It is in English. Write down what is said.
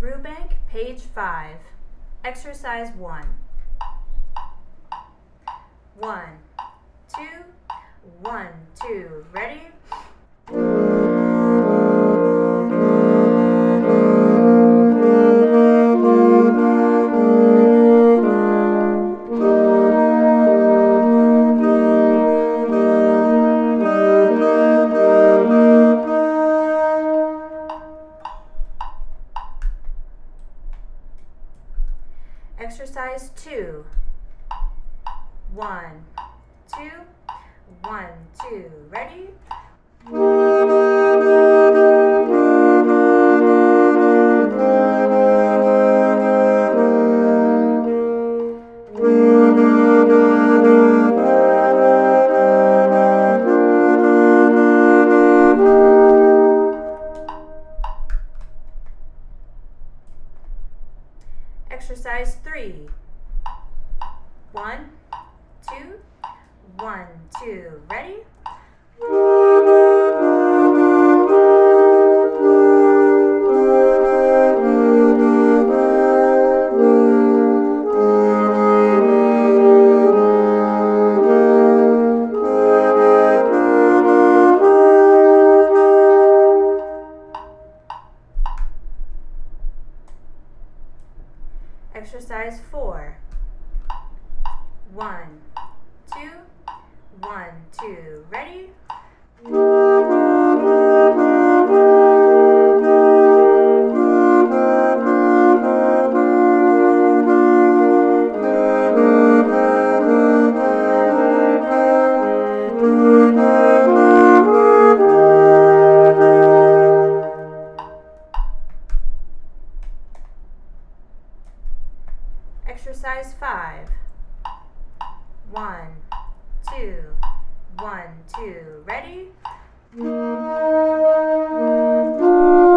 Rubank, page 5. Exercise 1. 1, 2, 1, 2. Ready? Exercise 2. 1, 2, 1, 2. Ready? Exercise 3. 1, 2, 1, 2. Ready? Exercise 4. 1, 2, 1, 2. Ready? Exercise 5. 1, 2, 1, 2. Ready?